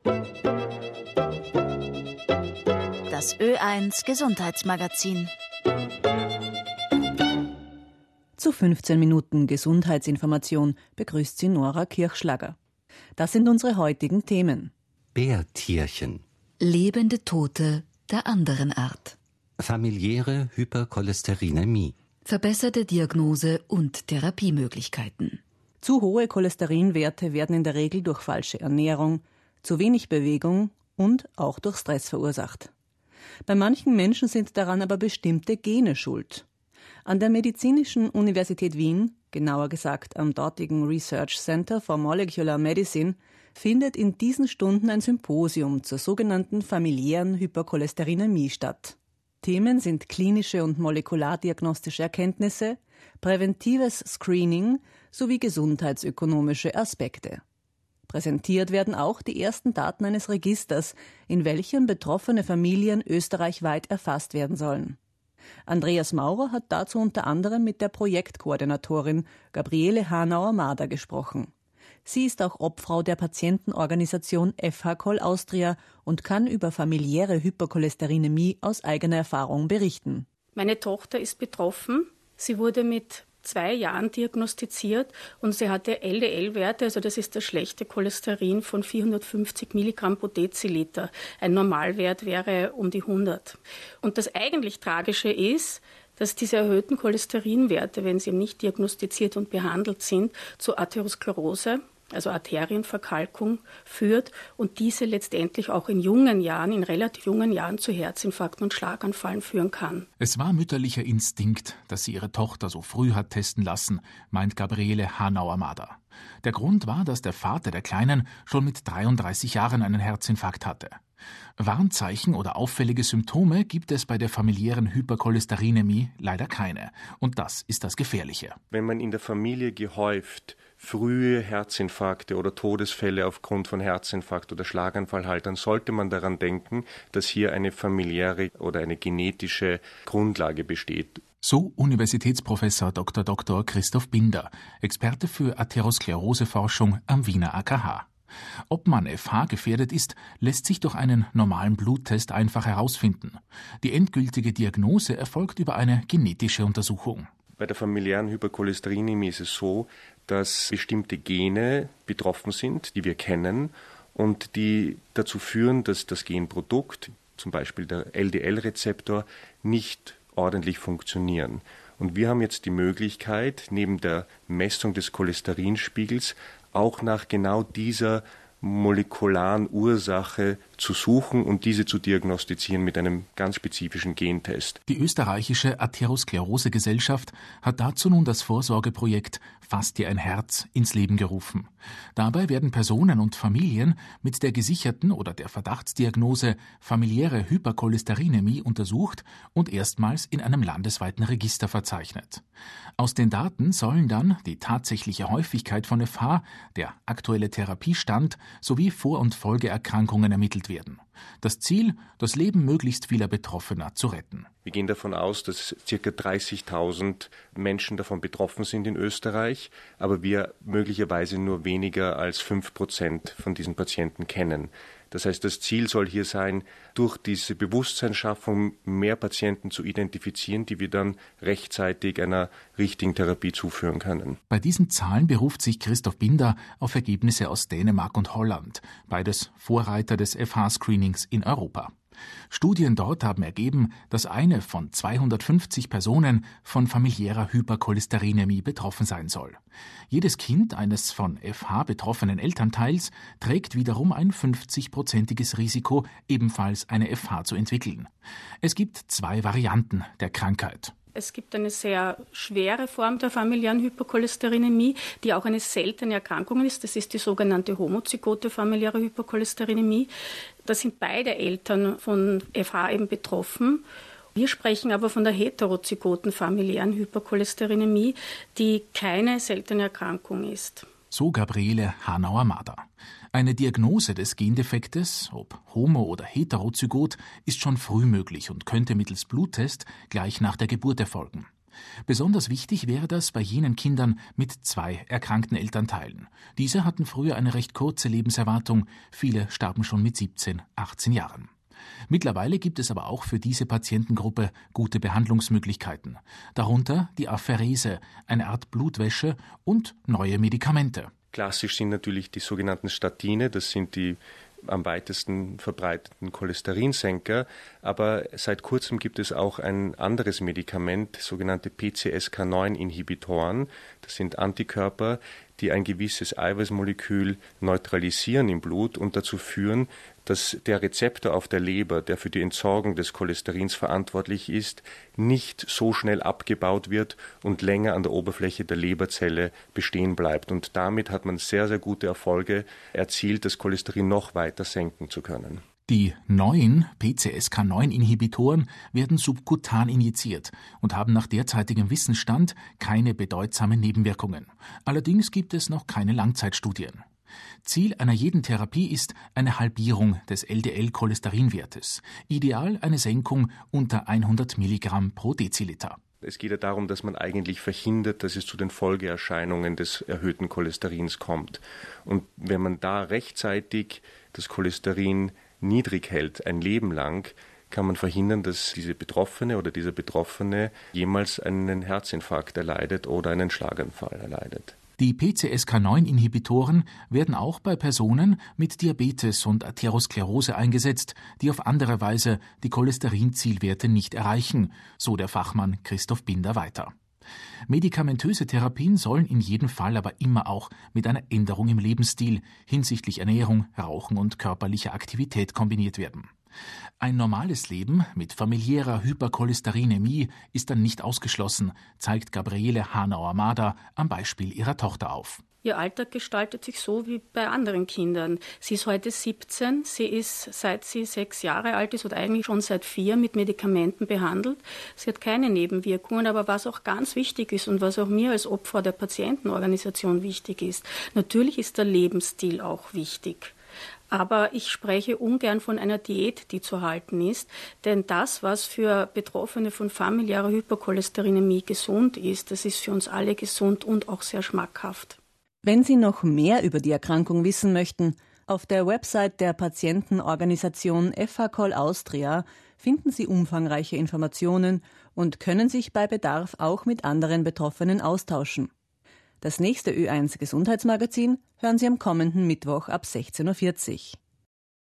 Das Ö1 Gesundheitsmagazin. Zu 15 Minuten Gesundheitsinformation begrüßt sie Nora Kirchschlager. Das sind unsere heutigen Themen. Bärtierchen. Lebende Tote der anderen Art. Familiäre Hypercholesterinämie. Verbesserte Diagnose und Therapiemöglichkeiten. Zu hohe Cholesterinwerte werden in der Regel durch falsche Ernährung, zu wenig Bewegung und auch durch Stress verursacht. Bei manchen Menschen sind daran aber bestimmte Gene schuld. An der Medizinischen Universität Wien, genauer gesagt am dortigen Research Center for Molecular Medicine, findet in diesen Stunden ein Symposium zur sogenannten familiären Hypercholesterinämie statt. Themen sind klinische und molekulardiagnostische Erkenntnisse, präventives Screening sowie gesundheitsökonomische Aspekte. Präsentiert werden auch die ersten Daten eines Registers, in welchem betroffene Familien österreichweit erfasst werden sollen. Andreas Maurer hat dazu unter anderem mit der Projektkoordinatorin Gabriele Hanauer-Mader gesprochen. Sie ist auch Obfrau der Patientenorganisation FH-Col Austria und kann über familiäre Hypercholesterinämie aus eigener Erfahrung berichten. Meine Tochter ist betroffen. Sie wurde mit 2 Jahren diagnostiziert und sie hatte LDL-Werte, also das ist das schlechte Cholesterin, von 450 Milligramm pro Deziliter. Ein Normalwert wäre um die 100. Und das eigentlich Tragische ist, dass diese erhöhten Cholesterinwerte, wenn sie nicht diagnostiziert und behandelt sind, zu Atherosklerose, also Arterienverkalkung, führt und diese letztendlich auch in jungen Jahren, in relativ jungen Jahren zu Herzinfarkten und Schlaganfallen führen kann. Es war mütterlicher Instinkt, dass sie ihre Tochter so früh hat testen lassen, meint Gabriele Hanauer-Mader. Der Grund war, dass der Vater der Kleinen schon mit 33 Jahren einen Herzinfarkt hatte. Warnzeichen oder auffällige Symptome gibt es bei der familiären Hypercholesterinämie leider keine. Und das ist das Gefährliche. Wenn man in der Familie gehäuft frühe Herzinfarkte oder Todesfälle aufgrund von Herzinfarkt oder Schlaganfall hat, dann sollte man daran denken, dass hier eine familiäre oder eine genetische Grundlage besteht. So Universitätsprofessor Dr. Christoph Binder, Experte für Atheroskleroseforschung am Wiener AKH. Ob man FH gefährdet ist, lässt sich durch einen normalen Bluttest einfach herausfinden. Die endgültige Diagnose erfolgt über eine genetische Untersuchung. Bei der familiären Hypercholesterinämie ist es so, dass bestimmte Gene betroffen sind, die wir kennen und die dazu führen, dass das Genprodukt, zum Beispiel der LDL-Rezeptor, nicht ordentlich funktionieren. Und wir haben jetzt die Möglichkeit, neben der Messung des Cholesterinspiegels auch nach genau dieser molekularen Ursache zu suchen und diese zu diagnostizieren mit einem ganz spezifischen Gentest. Die österreichische Atherosklerose-Gesellschaft hat dazu nun das Vorsorgeprojekt Fass dir ein Herz ins Leben gerufen. Dabei werden Personen und Familien mit der gesicherten oder der Verdachtsdiagnose familiäre Hypercholesterinämie untersucht und erstmals in einem landesweiten Register verzeichnet. Aus den Daten sollen dann die tatsächliche Häufigkeit von FH, der aktuelle Therapiestand sowie Vor- und Folgeerkrankungen ermittelt werden. Das Ziel, das Leben möglichst vieler Betroffener zu retten. Wir gehen davon aus, dass ca. 30.000 Menschen davon betroffen sind in Österreich, aber wir möglicherweise nur weniger als 5% von diesen Patienten kennen. Das heißt, das Ziel soll hier sein, durch diese Bewusstseinsschaffung mehr Patienten zu identifizieren, die wir dann rechtzeitig einer richtigen Therapie zuführen können. Bei diesen Zahlen beruft sich Christoph Binder auf Ergebnisse aus Dänemark und Holland, beides Vorreiter des FH-Screenings in Europa. Studien dort haben ergeben, dass eine von 250 Personen von familiärer Hypercholesterinämie betroffen sein soll. Jedes Kind eines von FH betroffenen Elternteils trägt wiederum ein 50-prozentiges Risiko, ebenfalls eine FH zu entwickeln. Es gibt 2 Varianten der Krankheit. Es gibt eine sehr schwere Form der familiären Hypercholesterinämie, die auch eine seltene Erkrankung ist. Das ist die sogenannte homozygote familiäre Hypercholesterinämie. Da sind beide Eltern von FH eben betroffen. Wir sprechen aber von der heterozygoten familiären Hypercholesterinämie, die keine seltene Erkrankung ist. So Gabriele Hanauer-Mader. Eine Diagnose des Gendefektes, ob homo- oder heterozygot, ist schon früh möglich und könnte mittels Bluttest gleich nach der Geburt erfolgen. Besonders wichtig wäre das bei jenen Kindern mit 2 erkrankten Elternteilen. Diese hatten früher eine recht kurze Lebenserwartung, viele starben schon mit 17, 18 Jahren. Mittlerweile gibt es aber auch für diese Patientengruppe gute Behandlungsmöglichkeiten. Darunter die Apherese, eine Art Blutwäsche und neue Medikamente. Klassisch sind natürlich die sogenannten Statine, das sind die am weitesten verbreiteten Cholesterinsenker, aber seit kurzem gibt es auch ein anderes Medikament, sogenannte PCSK9-Inhibitoren. Das sind Antikörper, die ein gewisses Eiweißmolekül neutralisieren im Blut und dazu führen, dass der Rezeptor auf der Leber, der für die Entsorgung des Cholesterins verantwortlich ist, nicht so schnell abgebaut wird und länger an der Oberfläche der Leberzelle bestehen bleibt. Und damit hat man sehr, sehr gute Erfolge erzielt, das Cholesterin noch weiter senken zu können. Die neuen PCSK9-Inhibitoren werden subkutan injiziert und haben nach derzeitigem Wissensstand keine bedeutsamen Nebenwirkungen. Allerdings gibt es noch keine Langzeitstudien. Ziel einer jeden Therapie ist eine Halbierung des LDL-Cholesterinwertes. Ideal eine Senkung unter 100 Milligramm pro Deziliter. Es geht ja darum, dass man eigentlich verhindert, dass es zu den Folgeerscheinungen des erhöhten Cholesterins kommt. Und wenn man da rechtzeitig das Cholesterin niedrig hält, ein Leben lang, kann man verhindern, dass diese Betroffene oder dieser Betroffene jemals einen Herzinfarkt erleidet oder einen Schlaganfall erleidet. Die PCSK9-Inhibitoren werden auch bei Personen mit Diabetes und Atherosklerose eingesetzt, die auf andere Weise die Cholesterinzielwerte nicht erreichen, so der Fachmann Christoph Binder weiter. Medikamentöse Therapien sollen in jedem Fall aber immer auch mit einer Änderung im Lebensstil hinsichtlich Ernährung, Rauchen und körperlicher Aktivität kombiniert werden. Ein normales Leben mit familiärer Hypercholesterinämie ist dann nicht ausgeschlossen, zeigt Gabriele Hanauer-Mader am Beispiel ihrer Tochter auf. Ihr Alltag gestaltet sich so wie bei anderen Kindern. Sie ist heute 17, sie ist, seit sie 6 Jahre alt ist oder eigentlich schon seit 4 mit Medikamenten behandelt. Sie hat keine Nebenwirkungen, aber was auch ganz wichtig ist und was auch mir als Opfer der Patientenorganisation wichtig ist, natürlich ist der Lebensstil auch wichtig. Aber ich spreche ungern von einer Diät, die zu halten ist, denn das, was für Betroffene von familiärer Hypercholesterinämie gesund ist, das ist für uns alle gesund und auch sehr schmackhaft. Wenn Sie noch mehr über die Erkrankung wissen möchten, auf der Website der Patientenorganisation FH-Col Austria finden Sie umfangreiche Informationen und können sich bei Bedarf auch mit anderen Betroffenen austauschen. Das nächste Ö1 Gesundheitsmagazin hören Sie am kommenden Mittwoch ab 16:40 Uhr.